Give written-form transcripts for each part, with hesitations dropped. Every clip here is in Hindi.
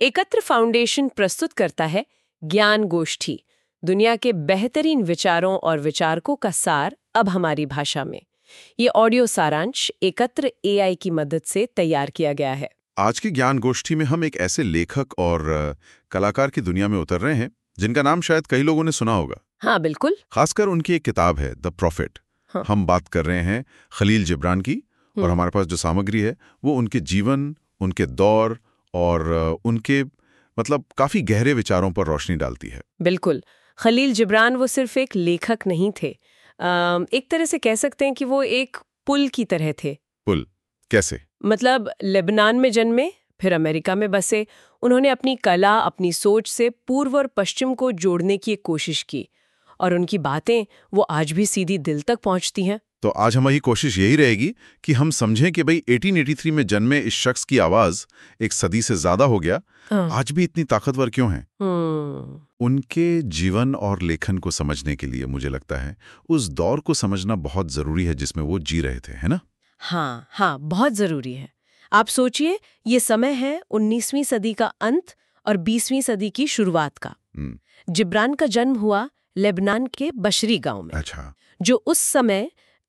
एकत्र फाउंडेशन प्रस्तुत करता है ज्ञान गोष्ठी, दुनिया के बेहतरीन विचारों और विचारकों का सार अब हमारी भाषा में। ये ऑडियो सारांश एकत्र एआई की मदद से तैयार किया गया है। आज की ज्ञान गोष्ठी में हम एक ऐसे लेखक और कलाकार की दुनिया में उतर रहे हैं जिनका नाम शायद कई लोगों ने सुना होगा। हाँ बिल्कुल। खासकर उनकी एक किताब है द प्रॉफिट। हाँ। हम बात कर रहे हैं खलील जिब्रान की, और हमारे पास जो सामग्री है वो उनके जीवन, उनके दौर और उनके काफी गहरे विचारों पर रोशनी डालती है। बिल्कुल। खलील जिब्रान वो सिर्फ एक लेखक नहीं थे, एक तरह से कह सकते हैं कि वो एक पुल की तरह थे। पुल कैसे? लेबनान में जन्मे, फिर अमेरिका में बसे। उन्होंने अपनी कला, अपनी सोच से पूर्व और पश्चिम को जोड़ने की एक कोशिश की, और उनकी बातें वो आज भी सीधी दिल तक पहुंचती हैं। तो आज हमारी कोशिश यही रहेगी कि हम समझें कि भाई 1883 में जन्मे इस शख्स की आवाज एक सदी से ज्यादा हो गया, आज भी इतनी ताकतवर क्यों है। उनके जीवन और लेखन को समझने के लिए मुझे लगता है उस दौर को समझना बहुत जरूरी है जिसमें वो जी रहे थे, है ना? हाँ, बहुत जरूरी है। आप सोचिए, ये समय है 19वीं सदी का अंत और 20वीं सदी की शुरुआत का। जिब्रान का जन्म हुआ लेबनान के बशरी गांव में। अच्छा। जो उस समय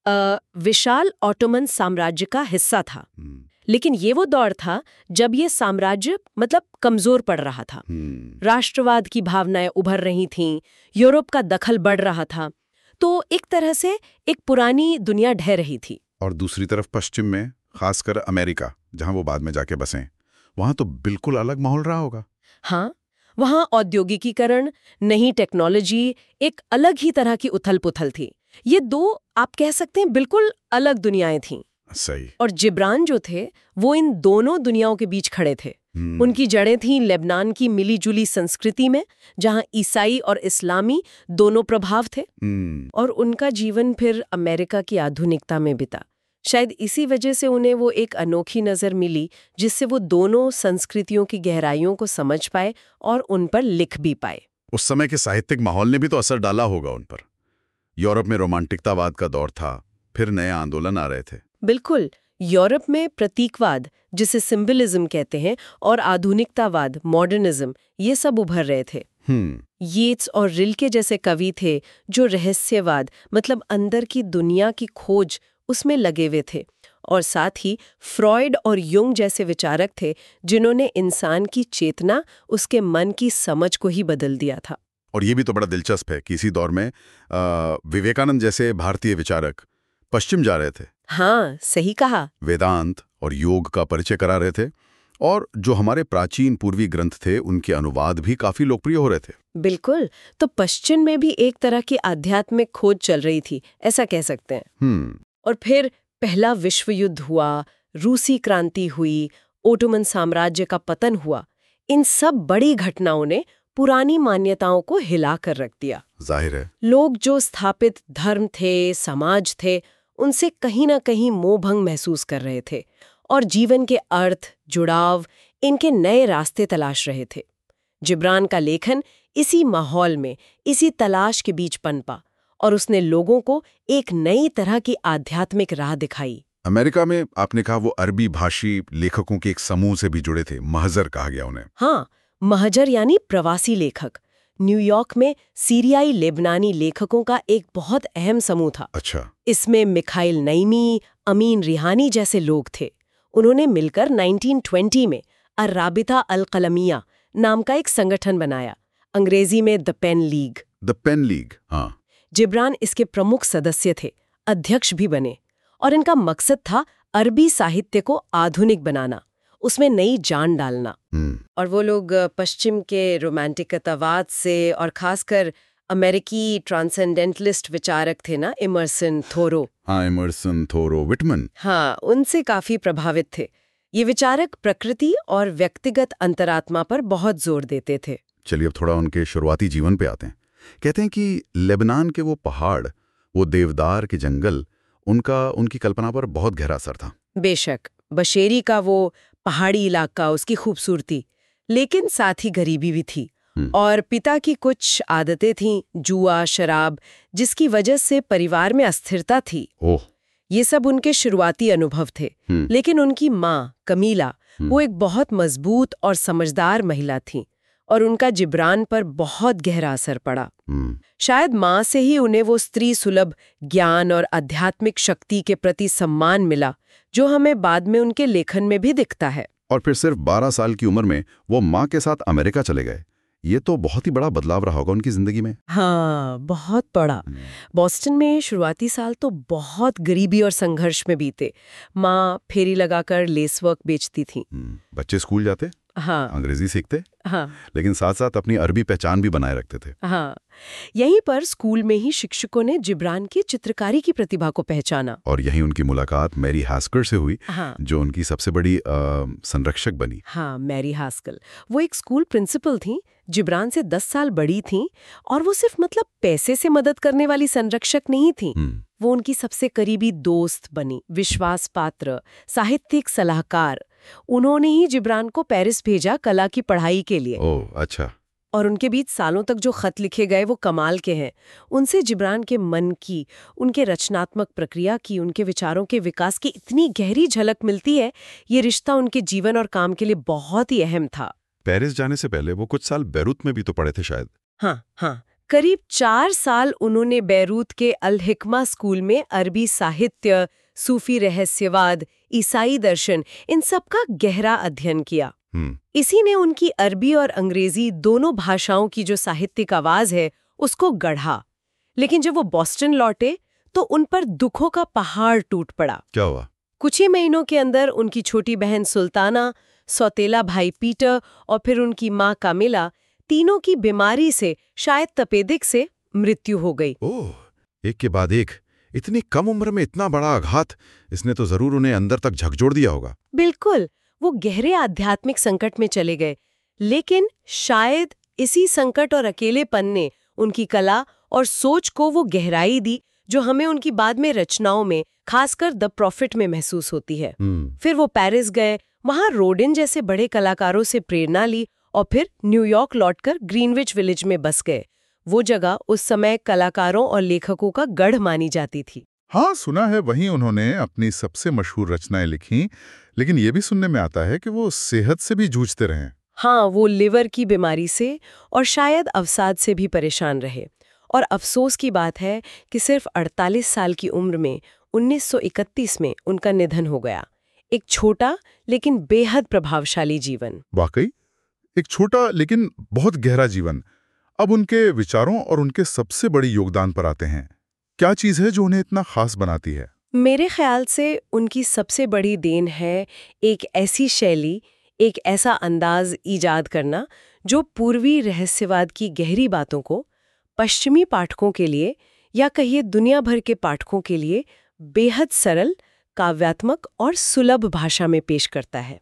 विशाल ऑटोमन साम्राज्य का हिस्सा था। लेकिन ये वो दौर था जब ये साम्राज्य कमजोर पड़ रहा था। राष्ट्रवाद की भावनाएं उभर रही थीं, यूरोप का दखल बढ़ रहा था। तो एक तरह से एक पुरानी दुनिया ढह रही थी। और दूसरी तरफ पश्चिम में, खासकर अमेरिका, जहां वो बाद में जाके बसे, वहां तो बिल्कुल अलग माहौल रहा होगा। हाँ, वहां औद्योगिकीकरण, नई टेक्नोलॉजी, एक अलग ही तरह की उथल-पुथल थी। ये दो, आप कह सकते हैं, बिल्कुल अलग दुनियाएं थीं। सही। और जिब्रान जो थे वो इन दोनों दुनियाओं के बीच खड़े थे। उनकी जड़ें थीं लेबनान की मिली-जुली संस्कृति में, जहां ईसाई और इस्लामी दोनों प्रभाव थे। और उनका जीवन फिर अमेरिका की आधुनिकता में बिता। शायद इसी वजह से उन्हें वो एक अनोखी नज़र मिली जिससे वो दोनों संस्कृतियों की गहराइयों को समझ पाए और उन पर लिख भी पाए। उस समय के साहित्यिक माहौल ने भी तो असर डाला होगा उन पर। यूरोप में रोमांटिकतावाद का दौर था, फिर नए आंदोलन आ रहे थे। बिल्कुल। यूरोप में प्रतीकवाद, जिसे सिंबलिज्म कहते हैं, और आधुनिकतावाद, मॉडर्निज्म, ये सब उभर रहे थे। येट्स और रिल्के जैसे कवि थे जो रहस्यवाद, अंदर की दुनिया की खोज, उसमें लगे हुए थे। और साथ ही फ्रॉयड और युंग जैसे विचारक थे जिन्होंने इंसान की चेतना, उसके मन की समझ को ही बदल दिया था। और ये भी तो बड़ा दिलचस्प है कि इसी दौर में विवेकानंद जैसे भारतीय विचारक पश्चिम जा रहे थे। हाँ, सही कहा। वेदांत और योग का परिचय करा रहे थे, और जो हमारे प्राचीन पूर्वी ग्रंथ थे उनके अनुवाद भी काफी लोकप्रिय हो रहे थे। बिल्कुल। तो पश्चिम में भी एक तरह की आध्यात्मिक खोज चल रही थी, ऐसा कह सकते हैं। और फिर पहला विश्व युद्ध हुआ, रूसी क्रांति हुई, ओटोमन साम्राज्य का पतन हुआ। इन सब बड़ी घटनाओं ने पुरानी मान्यताओं को हिला कर रख दिया। जाहिर है, लोग जो स्थापित धर्म थे, समाज थे, उनसे कहीं ना कहीं मोहभंग महसूस कर रहे थे और जीवन के अर्थ, जुड़ाव, इनके नए रास्ते तलाश रहे थे। जिब्रान का लेखन इसी माहौल में, इसी तलाश के बीच पनपा, और उसने लोगों को एक नई तरह की आध्यात्मिक राह दिखाई। अमेरिका में आपने कहा वो अरबी भाषी लेखकों के एक समूह से भी जुड़े थे, महजर कहा गया उन्हें। हाँ, महजर यानी प्रवासी लेखक। न्यूयॉर्क में सीरियाई लेबनानी लेखकों का एक बहुत अहम समूह था। अच्छा। इसमें मिखाइल नईमी, अमीन रिहानी जैसे लोग थे। उन्होंने मिलकर 1920 में अर्राबिता अल कलमिया नाम का एक संगठन बनाया, अंग्रेजी में the pen league. The pen league, हाँ। जिब्रान इसके प्रमुख सदस्य थे, अध्यक्ष भी बने, और इनका मकसद था अरबी साहित्य को आधुनिक बनाना, उसमें नई जान डालना। और वो लोग पश्चिम के रोमांटिकतावाद से, और खासकर अमेरिकी ट्रांसेंडेंटलिस्ट विचारक थे ना, इमर्सन, थोरो। हाँ, इमर्सन, थोरो, विटमन। हाँ, उनसे काफी प्रभावित थे। ये विचारक प्रकृति और व्यक्तिगत अंतरात्मा पर बहुत जोर देते थे। चलिए अब थोड़ा उनके शुरुआती जीवन पे आते हैं। कहते हैं कि लेबनान के वो पहाड़, वो देवदार के जंगल, उनकी कल्पना पर बहुत गहरा असर था। बेशक, बशेरी का वो पहाड़ी इलाका, उसकी खूबसूरती, लेकिन साथ ही गरीबी भी थी। और पिता की कुछ आदतें थीं, जुआ, शराब, जिसकी वजह से परिवार में अस्थिरता थी। ओह। ये सब उनके शुरुआती अनुभव थे। लेकिन उनकी माँ कमीला, वो एक बहुत मजबूत और समझदार महिला थीं और उनका जिब्रान पर बहुत गहरा असर पड़ा। शायद माँ से ही उन्हें वो स्त्री सुलभ ज्ञान और आध्यात्मिक शक्ति के प्रति सम्मान मिला, जो हमें बाद में उनके लेखन में भी दिखता है। और फिर सिर्फ 12 साल की उम्र में वो माँ के साथ अमेरिका चले गए। ये तो बहुत ही बड़ा बदलाव रहा होगा उनकी जिंदगी में। हाँ, बहुत बड़ा। बॉस्टन में शुरुआती साल तो बहुत गरीबी और संघर्ष में बीते। माँ फेरी लगाकर लेस वर्क बेचती थी। बच्चे स्कूल जाते, हाँ, अंग्रेजी सीखते, हाँ, लेकिन साथ साथ अपनी अरबी पहचान भी बनाए रखते थे। हाँ। यहीं पर स्कूल में ही शिक्षकों ने जिब्रान की चित्रकारी की प्रतिभा को पहचाना। और यहीं उनकी मुलाकात मैरी हास्कर से हुई, हाँ, जो उनकी सबसे बड़ी संरक्षक बनी। हाँ, मैरी हास्कल। वो एक स्कूल प्रिंसिपल थी, जिब्रान से 10 साल बड़ी थी, और वो सिर्फ मतलब पैसे से मदद करने वाली संरक्षक नहीं थी। वो उनकी सबसे करीबी दोस्त बनी, विश्वास पात्र, साहित्यिक सलाहकार। उन्होंने ही जिब्रान को पेरिस भेजा कला की पढ़ाई के लिए। ओह, अच्छा। और उनके बीच सालों तक जो खत लिखे गए वो कमाल के हैं। उनसे जिब्रान के मन की, उनके रचनात्मक प्रक्रिया की, उनके विचारों के विकास की इतनी गहरी झलक मिलती है। ये रिश्ता उनके जीवन और काम के लिए बहुत ही अहम था। पेरिस जाने से पहले वो कुछ साल बैरूत में भी तो पढ़े थे शायद। हाँ, हाँ, करीब 4 साल उन्होंने बैरूत के अल हिकमा स्कूल में अरबी साहित्य, सूफी रहस्यवाद, ईसाई दर्शन, इन सब का गहरा अध्ययन किया। इसी ने उनकी अरबी और अंग्रेजी दोनों भाषाओं की जो साहित्यिक आवाज है उसको गढ़ा। लेकिन जब वो बॉस्टन लौटे तो उन पर दुखों का पहाड़ टूट पड़ा। क्या हुआ? कुछ ही महीनों के अंदर उनकी छोटी बहन सुल्ताना, सौतेला भाई पीटर और फिर उनकी माँ कामिला, तीनों की बीमारी से, शायद तपेदिक से, मृत्यु हो गई। ओह, एक के बाद एक। इतनी कम उम्र में इतना बड़ा आघात, इसने तो जरूर उन्हें अंदर तक झकझोर दिया होगा। बिल्कुल, वो गहरे आध्यात्मिक संकट में चले गए। लेकिन शायद इसी संकट और अकेलेपन ने उनकी कला और सोच को वो गहराई दी जो हमें उनकी बाद में रचनाओं में, खासकर द प्रॉफिट में महसूस होती है। फिर वो पेरिस गए, वहां रोडिन जैसे बड़े कलाकारों से प्रेरणा ली और फिर न्यूयॉर्क लौटकर ग्रीनविच विलेज में बस गए। वो जगह उस समय कलाकारों और लेखकों का गढ़ मानी जाती थी। हाँ, सुना है वहीं उन्होंने अपनी सबसे मशहूर रचनाएं लिखी, लेकिन ये भी सुनने में आता है कि वो सेहत से भी जूझते रहे। हाँ, वो लिवर की बीमारी से और शायद अवसाद से भी परेशान रहे। और अफसोस की बात है कि सिर्फ 48 साल की उम्र में 1931 में उनका निधन हो गया। एक छोटा लेकिन बेहद प्रभावशाली जीवन। वाकई एक छोटा लेकिन बहुत गहरा जीवन। अब उनके विचारों और उनके सबसे बड़ी योगदान पर आते हैं। क्या चीज है जो उन्हें इतना खास बनाती है? मेरे ख्याल से उनकी सबसे बड़ी देन है एक ऐसी शैली, एक ऐसा अंदाज ईजाद करना जो पूर्वी रहस्यवाद की गहरी बातों को पश्चिमी पाठकों के लिए, या कहिए दुनिया भर के पाठकों के लिए, बेहद सरल, काव्यात्मक और सुलभ भाषा में पेश करता है।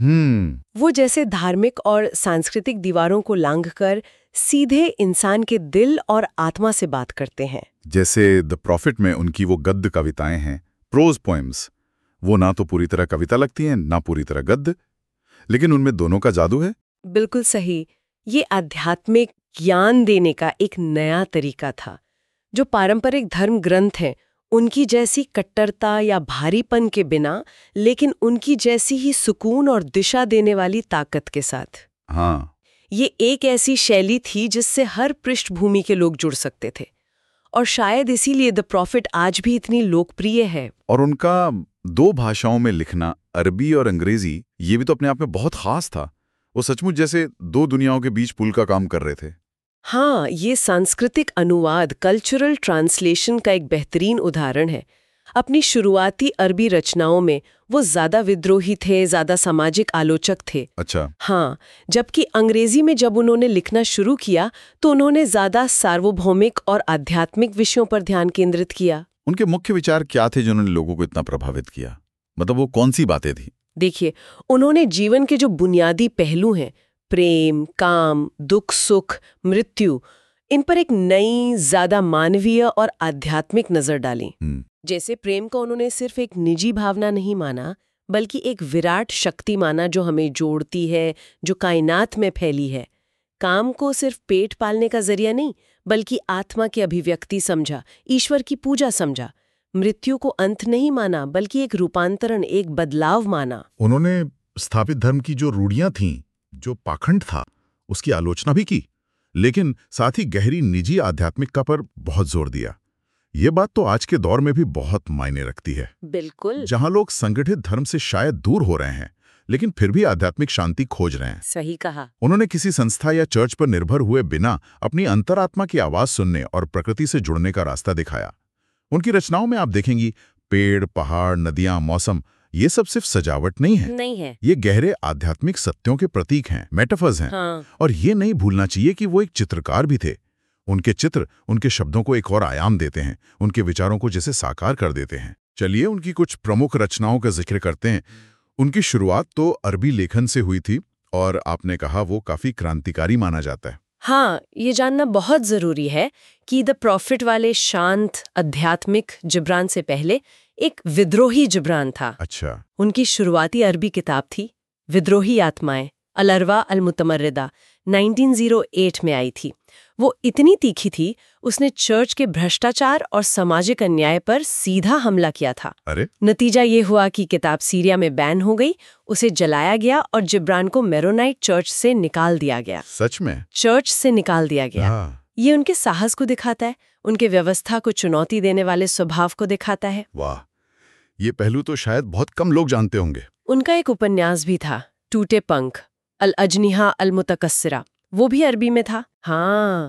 वो जैसे धार्मिक और सांस्कृतिक दीवारों को लांघकर सीधे इंसान के दिल और आत्मा से बात करते हैं। जैसे द प्रॉफिट में उनकी वो गद्य कविताएं हैं, प्रोज पोएम्स। वो ना तो पूरी तरह कविता लगती हैं, ना पूरी तरह गद्य, लेकिन उनमें दोनों का जादू है। बिल्कुल सही। ये आध्यात्मिक ज्ञान देने का एक नया तरीका था। जो पारंपरिक धर्म ग्रंथ हैं, उनकी जैसी कट्टरता या भारीपन के बिना, लेकिन उनकी जैसी ही सुकून और दिशा देने वाली ताकत के साथ। हाँ, ये एक ऐसी शैली थी जिससे हर पृष्ठभूमि के लोग जुड़ सकते थे, और शायद इसीलिए द प्रॉफिट आज भी इतनी लोकप्रिय है। और उनका 2 भाषाओं में लिखना, अरबी और अंग्रेजी, ये भी तो अपने आप में बहुत खास था। वो सचमुच जैसे 2 दुनियाओं के बीच पुल का काम कर रहे थे। हाँ, ये सांस्कृतिक अनुवाद, कल्चरल ट्रांसलेशन का एक बेहतरीन उदाहरण है। अपनी शुरुआती अरबी रचनाओं में वो ज्यादा विद्रोही थे, ज्यादा सामाजिक आलोचक थे। अच्छा। हाँ, जबकि अंग्रेजी में जब उन्होंने लिखना शुरू किया तो उन्होंने ज्यादा सार्वभौमिक और आध्यात्मिक विषयों पर ध्यान केंद्रित किया। उनके मुख्य विचार क्या थे जिन्होंने लोगों को इतना प्रभावित किया? मतलब वो कौन सी बातें थी? देखिए, उन्होंने जीवन के जो बुनियादी पहलू हैं, प्रेम, काम, दुख, सुख, मृत्यु, इन पर एक नई, ज्यादा मानवीय और आध्यात्मिक नजर डाली। जैसे प्रेम को उन्होंने सिर्फ एक निजी भावना नहीं माना, बल्कि एक विराट शक्ति माना जो हमें जोड़ती है, जो कायनात में फैली है। काम को सिर्फ पेट पालने का जरिया नहीं, बल्कि आत्मा की अभिव्यक्ति समझा, ईश्वर की पूजा समझा। मृत्यु को अंत नहीं माना, बल्कि एक रूपांतरण, एक बदलाव माना। उन्होंने स्थापित धर्म की जो रूढ़ियां थीं, जो पाखंड था, उसकी आलोचना भी की, लेकिन साथ ही गहरी निजी आध्यात्मिकता पर बहुत जोर दिया। ये बात तो आज के दौर में भी बहुत मायने रखती है। बिल्कुल जहां लोग संगठित धर्म से शायद दूर हो रहे हैं, लेकिन फिर भी आध्यात्मिक शांति खोज रहे हैं। सही कहा। उन्होंने किसी संस्था या चर्च पर निर्भर हुए बिना अपनी अंतरात्मा की आवाज सुनने और प्रकृति से जुड़ने का रास्ता दिखाया। उनकी रचनाओं में आप देखेंगी पेड़, पहाड़, नदियां, मौसम, ये सब सिर्फ सजावट नहीं है। ये गहरे आध्यात्मिक सत्यों के प्रतीक हैं, मेटाफर्स हैं। हाँ। और ये नहीं भूलना चाहिए कि वो एक चित्रकार भी थे। उनके चित्र उनके शब्दों को एक और आयाम देते हैं, उनके विचारों को जैसे साकार कर देते हैं। चलिए उनकी कुछ प्रमुख रचनाओं का जिक्र करते हैं। उनकी शुरुआत तो अरबी लेखन से हुई थी और आपने कहा वो काफी क्रांतिकारी माना जाता है। हाँ, ये जानना बहुत जरूरी है कि द प्रॉफिट वाले शांत आध्यात्मिक जिब्रान से पहले एक विद्रोही जिब्रान था। अच्छा। उनकी शुरुआती अरबी किताब थी विद्रोही आत्माएं, अल-अरवा अल-मुतमर्रिदा, 1908 में आई थी। वो इतनी तीखी थी, उसने चर्च के भ्रष्टाचार और सामाजिक अन्याय पर सीधा हमला किया था। अरे नतीजा ये हुआ कि किताब सीरिया में बैन हो गई, उसे जलाया गया और जिब्रान को मेरोनाइट चर्च से निकाल दिया गया। सच में? चर्च से निकाल दिया गया। हाँ। ये उनके साहस को दिखाता है, उनके व्यवस्था को चुनौती देने वाले स्वभाव को दिखाता है। वाह, ये पहलू तो शायद बहुत कम लोग जानते होंगे। उनका एक उपन्यास भी था, टूटे पंख, अल-अजनिहा अल-मुतकस्सिरा, वो भी अरबी में था। हाँ,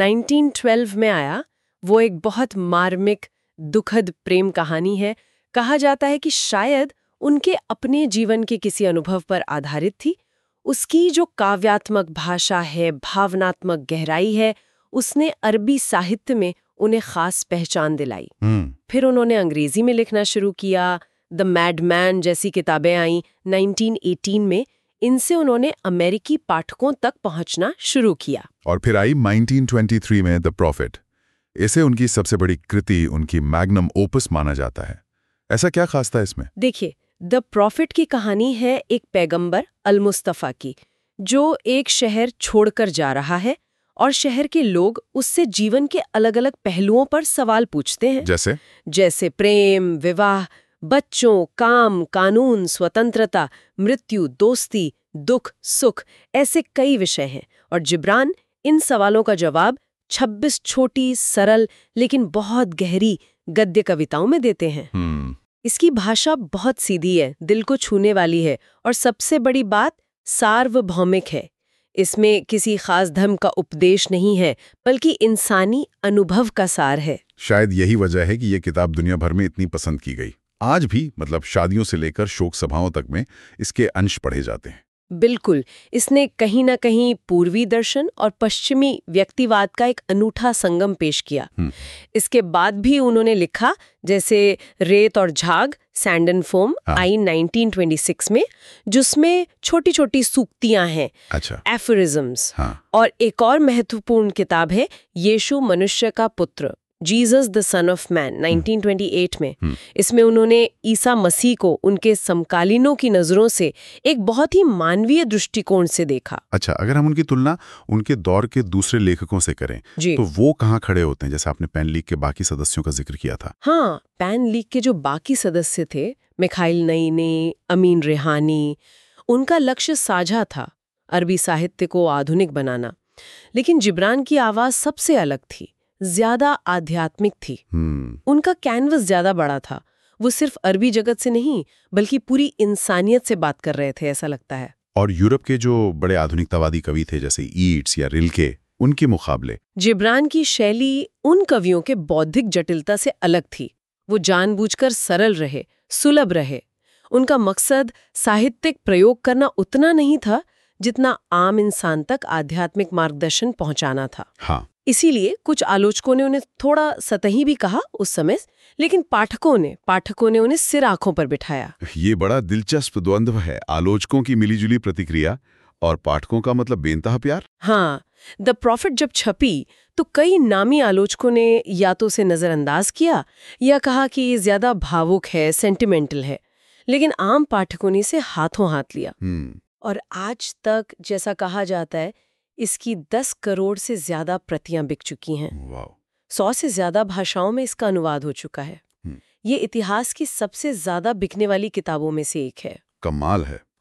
1912 में आया। वो एक बहुत मार्मिक, दुखद प्रेम कहानी है। कहा जाता है कि शायद उनके अपने जीवन के किसी अनुभव पर आधारित थी। उसकी जो काव्यात्मक भाषा है, भावनात्मक गहराई है, उसने अरबी साहित्य में उन्हें खास पहचान दिलाई। फिर उन्होंने अंग्रेजी में लिखना शुरू किया। द मैडमैन जैसी किताबें आईं 1918 में। इनसे उन्होंने अमेरिकी पाठकों तक पहुंचना शुरू किया। और फिर आई 1923 में द प्रॉफिट। इसे उनकी सबसे बड़ी कृति, उनकी मैग्नम ओपस माना जाता है। ऐसा क्या खास था इसमें? देखिए, द प्रॉफिट की कहानी है एक पैगंबर अल-मुस्तफा की, जो एक शहर छोड़कर जा रहा है और शहर के लोग उससे जीवन के अलग-अलग पहलुओं पर सवाल पूछते हैं। जैसे प्रेम, विवाह, बच्चों, काम, कानून, स्वतंत्रता, मृत्यु, दोस्ती, दुख, सुख, ऐसे कई विषय हैं। और जिब्रान इन सवालों का जवाब 26 छोटी, सरल लेकिन बहुत गहरी गद्य कविताओं में देते हैं। इसकी भाषा बहुत सीधी है, दिल को छूने वाली है और सबसे बड़ी बात, सार्वभौमिक है। इसमें किसी खास धर्म का उपदेश नहीं है, बल्कि इंसानी अनुभव का सार है। शायद यही वजह है कि ये किताब दुनिया भर में इतनी पसंद की गई। आज भी मतलब शादियों से लेकर शोक सभाओं तक में इसके अंश पढ़े जाते हैं। बिल्कुल, इसने कहीं ना कहीं पूर्वी दर्शन और पश्चिमी व्यक्तिवाद का एक अनूठा संगम पेश किया। इसके बाद भी उन्होंने लिखा, जैसे रेत और झाग, सैंड एंड फोम, आई 1926 में, जिसमें छोटी छोटी सूक्तियां हैं, एफोरिज्म्स। और एक और महत्वपूर्ण किताब है यीशु मनुष्य का पुत्र, Jesus the son of man, 1928 में। इसमें उन्होंने ईसा मसीह को उनके समकालीनों की नजरों से एक बहुत ही मानवीय दृष्टिकोण से देखा। अच्छा, अगर हम उनकी तुलना उनके दौर के दूसरे लेखकों से करें तो वो कहाँ खड़े होते हैं? जैसे आपने पैन लीग के बाकी सदस्यों का जिक्र किया था। हाँ, पैन लीग के जो बाकी सदस्य थे, मिखाइल नईने, अमीन रेहानी, उनका लक्ष्य साझा था, अरबी साहित्य को आधुनिक बनाना। लेकिन जिब्रान की आवाज सबसे अलग थी, ज्यादा आध्यात्मिक थी। उनका कैनवस ज्यादा बड़ा था। वो सिर्फ अरबी जगत से नहीं, बल्कि पूरी इंसानियत से बात कर रहे थे, ऐसा लगता है। और यूरोप के जो बड़े आधुनिकतावादी कवि थे, जैसे ईट्स या रिल्के, उनके मुकाबले जिब्रान की शैली उन कवियों के बौद्धिक जटिलता से अलग थी। वो जानबूझकर सरल रहे, सुलभ रहे। उनका मकसद साहित्यिक प्रयोग करना उतना नहीं था जितना आम इंसान तक आध्यात्मिक मार्गदर्शन पहुंचाना था। हाँ। इसीलिए कुछ आलोचकों ने उन्हें थोड़ा सतही भी कहा उस समय, लेकिन पाठकों ने उन्हें सिर आंखों पर बिठाया। ये बड़ा दिलचस्प द्वंद्व है, आलोचकों की मिलीजुली प्रतिक्रिया और पाठकों का मतलब बेनतहा प्यार। हाँ, द प्रॉफिट जब छपी तो कई नामी आलोचकों ने या तो उसे नजरअंदाज किया या कहा कि ये ज्यादा भावुक है, सेंटिमेंटल है। लेकिन आम पाठकों ने इसे हाथों हाथ लिया। और आज तक, जैसा कहा जाता है, इसकी 10 करोड़ से ज्यादा प्रतियां बिक चुकी हैं। 100 से ज्यादा भाषाओं में इसका अनुवाद हो चुका है। ये इतिहास की सबसे ज्यादा बिकने वाली किताबों में से एक है। कमाल है।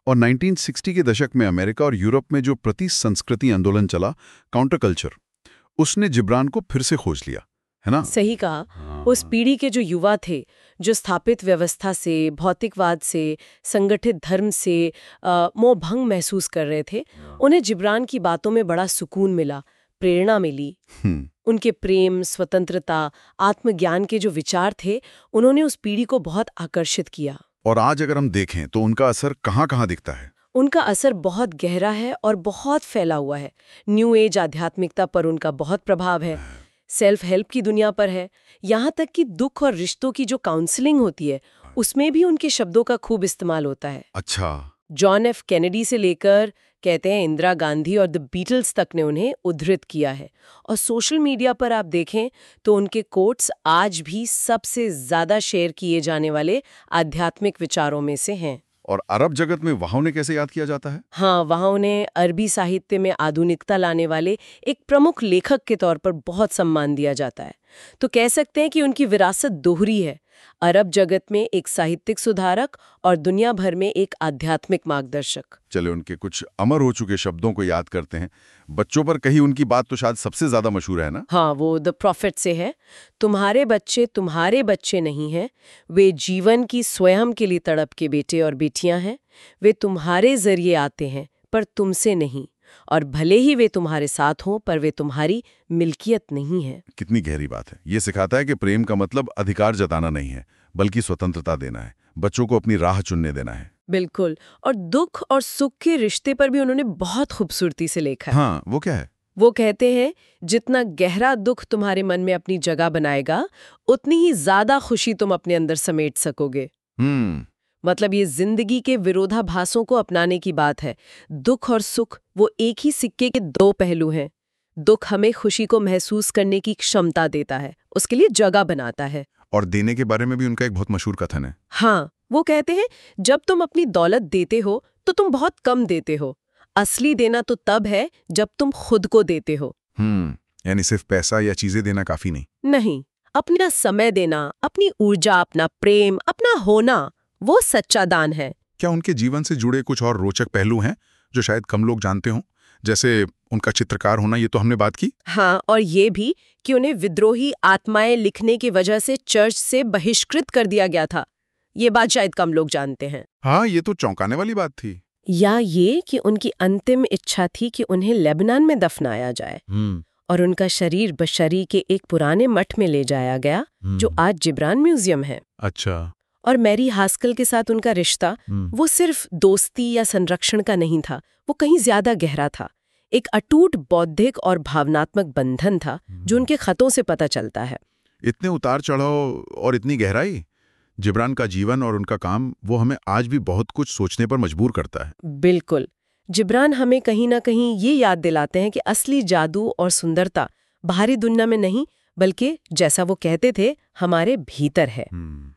और 1960 के दशक में अमेरिका और यूरोप में जो प्रति संस्कृति आंदोलन चला, काउंटर कल्चर, उसने जिब्रान को फिर से खोज लिया, है ना? सही कहा। उस पीढ़ी के जो युवा थे, जो स्थापित व्यवस्था से, भौतिकवाद से, संगठित धर्म से मोहभंग महसूस कर रहे थे, उन्हें जिब्रान की बातों में बड़ा सुकून मिला, प्रेरणा मिली। उनके प्रेम, स्वतंत्रता, आत्मज्ञान के जो विचार थे, उन्होंने उस पीढ़ी को बहुत आकर्षित किया। और आज अगर हम देखें तो उनका असर कहाँ-कहाँ दिखता है? उनका असर बहुत गहरा है और बहुत फैला हुआ है। न्यू एज आध्यात्मिकता पर उनका बहुत प्रभाव है, सेल्फ हेल्प की दुनिया पर है, यहाँ तक कि दुख और रिश्तों की जो काउंसलिंग होती है, उसमें भी उनके शब्दों का खूब इस्तेमाल होता है। अच्छा। जॉन एफ कैनेडी से लेकर कहते हैं इंदिरा गांधी और द बीटल्स तक ने उन्हें उद्धृत किया है। और सोशल मीडिया पर आप देखें तो उनके कोट्स आज भी सबसे ज्यादा शेयर किए जाने वाले आध्यात्मिक विचारों में से हैं। और अरब जगत में वहाँ उन्हें कैसे याद किया जाता है? हाँ, वहाँ उन्हें अरबी साहित्य में आधुनिकता लाने वाले एक प्रमुख लेखक के तौर पर बहुत सम्मान दिया जाता है। तो कह सकते हैं कि उनकी विरासत दोहरी है, अरब जगत में एक साहित्यिक सुधारक और दुनिया भर में एक आध्यात्मिक मार्गदर्शक। चले उनके कुछ अमर हो चुके शब्दों को याद करते हैं। बच्चों पर कही उनकी बात तो शायद सबसे ज्यादा मशहूर है ना? हाँ, वो द प्रॉफिट से है, तुम्हारे बच्चे नहीं हैं, वे जीवन की स्वयं के लिए तड़प के बेटे और बेटियां हैं। वे तुम्हारे जरिए आते हैं पर तुमसे नहीं, और भले ही वे तुम्हारे साथ हों पर वे तुम्हारी मिल्कियत नहीं है। कितनी गहरी बात है। ये सिखाता है कि प्रेम का मतलब अधिकार जताना नहीं है, बल्कि स्वतंत्रता देना है, बच्चों को अपनी राह चुनने देना है। बिल्कुल। और दुख और सुख के रिश्ते पर भी उन्होंने बहुत खूबसूरती से लिखा है। हाँ, वो क्या है? वो कहते हैं, जितना गहरा दुख तुम्हारे मन में अपनी जगह बनाएगा, उतनी ही ज्यादा खुशी तुम अपने अंदर समेट सकोगे। मतलब ये जिंदगी के विरोधाभासों को अपनाने की बात है। दुख और सुख वो एक ही सिक्के के दो पहलू हैं। दुख हमें खुशी को महसूस करने की क्षमता देता है, उसके लिए जगह बनाता है। और देने के बारे में भी उनका एक बहुत मशहूर कथन है। हाँ, वो कहते हैं, जब तुम अपनी दौलत देते हो तो तुम बहुत कम देते हो। असली देना तो तब है जब तुम खुद को देते हो। यानी सिर्फ पैसा या चीजें देना काफी नहीं, अपना समय देना, अपनी ऊर्जा, अपना प्रेम, अपना होना, वो सच्चा दान है। क्या उनके जीवन से जुड़े कुछ और रोचक पहलू हैं जो शायद कम लोग जानते हों? जैसे उनका चित्रकार होना, ये तो हमने बात की। हाँ, और ये भी कि उन्हें विद्रोही आत्माएं लिखने की वजह से चर्च से बहिष्कृत कर दिया गया था। ये बात शायद कम लोग जानते हैं। हाँ, ये तो चौंकाने वाली बात थी। या ये कि उनकी अंतिम इच्छा थी कि उन्हें लेबनान में दफनाया जाए और उनका शरीर बशरी के एक पुराने मठ में ले जाया गया, जो आज जिब्रान म्यूजियम है। अच्छा। और मैरी हास्कल के साथ उनका रिश्ता वो सिर्फ दोस्ती या संरक्षण का नहीं था, वो कहीं ज्यादा गहरा था। एक अटूट बौद्धिक और भावनात्मक बंधन था जो उनके खतों से पता चलता है। इतने उतार चढ़ाव और इतनी गहराई, जिब्रान का जीवन और उनका काम वो हमें आज भी बहुत कुछ सोचने पर मजबूर करता है। बिल्कुल। जिब्रान हमें कहीं ना कहीं ये याद दिलाते हैं कि असली जादू और सुंदरता बाहरी दुनिया में नहीं, बल्कि जैसा वो कहते थे, हमारे भीतर है।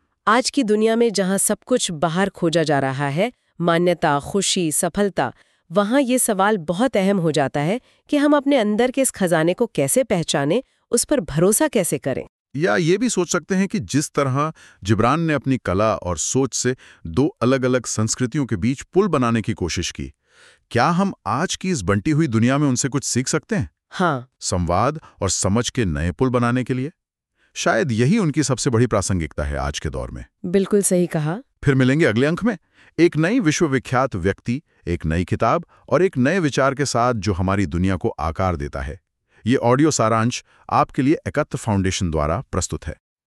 आज की दुनिया में जहाँ सब कुछ बाहर खोजा जा रहा है, मान्यता, खुशी, सफलता, वहाँ ये सवाल बहुत अहम हो जाता है कि हम अपने अंदर के इस खजाने को कैसे पहचानें, उस पर भरोसा कैसे करें। या ये भी सोच सकते हैं कि जिस तरह जिब्रान ने अपनी कला और सोच से दो अलग अलग संस्कृतियों के बीच पुल बनाने की कोशिश की, क्या हम आज की इस बंटी हुई दुनिया में उनसे कुछ सीख सकते हैं? हाँ, संवाद और समझ के नए पुल बनाने के लिए। शायद यही उनकी सबसे बड़ी प्रासंगिकता है आज के दौर में। बिल्कुल सही कहा। फिर मिलेंगे अगले अंक में एक नई विश्वविख्यात व्यक्ति, एक नई किताब और एक नए विचार के साथ जो हमारी दुनिया को आकार देता है। ये ऑडियो सारांश आपके लिए एकत्र फाउंडेशन द्वारा प्रस्तुत है।